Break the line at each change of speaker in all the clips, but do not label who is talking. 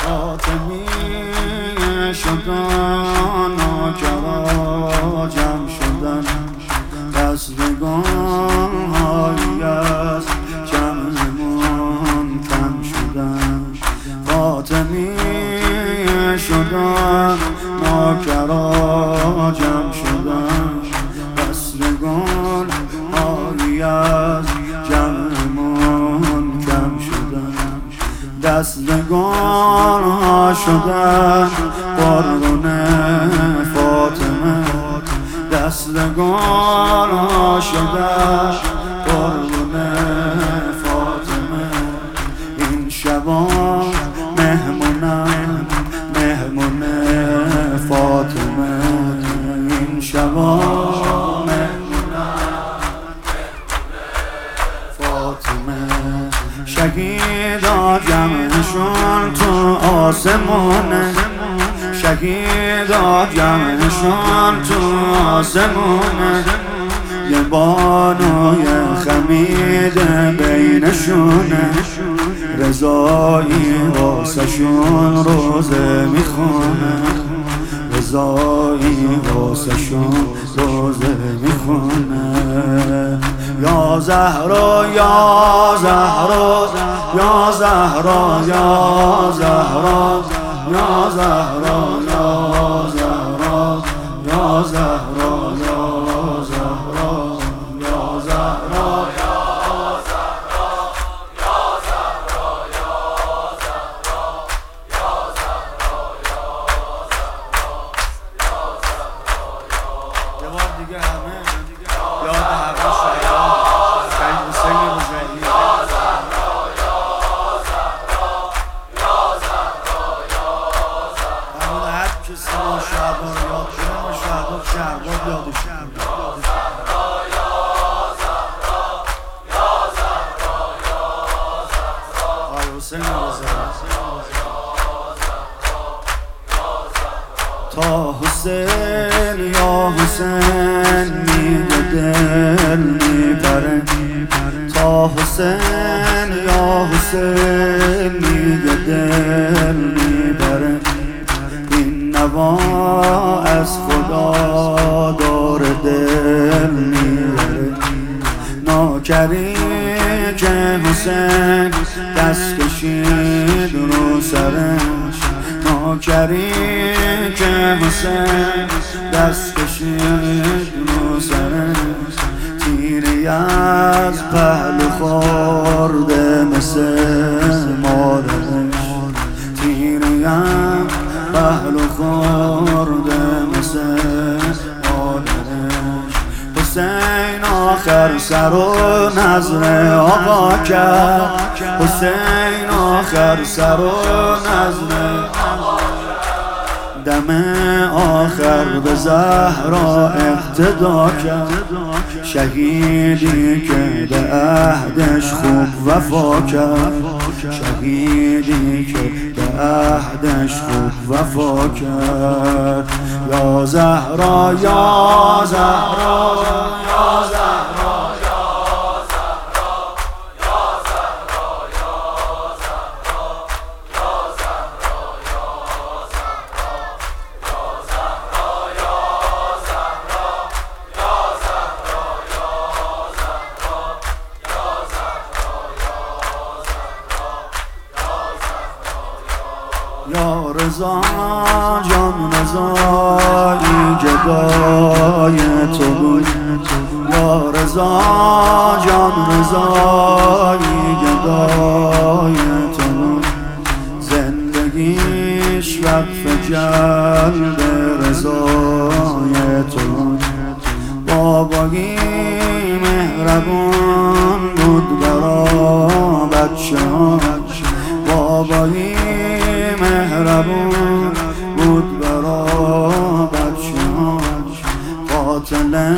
فاطمی شدن ناکرا جمع شدن دستگان هایی از جمعمون کم شدن فاطمی شدن ناکرا جمع شدن دستگان هایی از جمعمون کم شدن دستگان ها شدن قربون فاطمه دستگان ها شدن قربون فاطمه این شبا مهمونم مهمون فاطمه این شبا مهمونم فاطمه شهیدا جمعشون تو آسمونه شهیدا جمعشون تو آسمونه یه بانوی خمید بینشونه رضایی واسه شون روزه میخونه رضایی واسه شون روزه میخونه یا زهرا یا زهرا یا زهرا یا زهرا یا زهرا یا زهرا یا زهرا تا حسین یا حسین میگه دل میبره تا حسین یا حسین میگه دل میبره این نوا از خدا داره دل میبره ناکری که حسین دست کشید رو سرش ناکری که حسین دست کشید رو سرش تیری از پهلو خورده مثل مادرش تیری از پهلو خورده مثل مادرش حسین آخر سر و نظر آقا کرد حسین آخر سر و نظر دم آخر به زهرا اقتدا کرد شهیدی که به عهدش خوب وفا کرد شهیدی که به عهدش خوب وفا کرد یا زهرا یا زهرا یا زهرا یا رضا جان رضایی جدای تو بود یا رضا جان رضایی جدای تو بود زندگیش وقف جلب رضای تو بود بابایی مهربون بود برا بچه ها بابایی مهربون بود برا بچه ها قاتل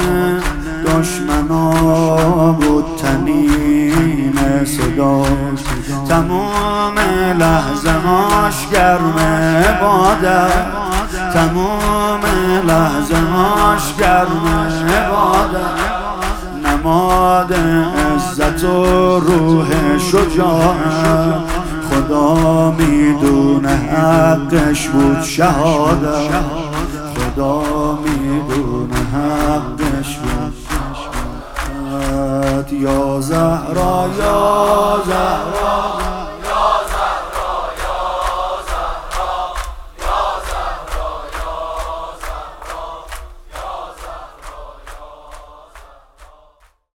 دشمنا بود تنین صداش تمام لحظه هاش گرم عبادت تمام لحظه هاش گرم عبادت نماد عزت و روح شجاعت خدا میدونه حقش بود شهادت، خدا میدونه حقش بود. یا زهرا یا زهرا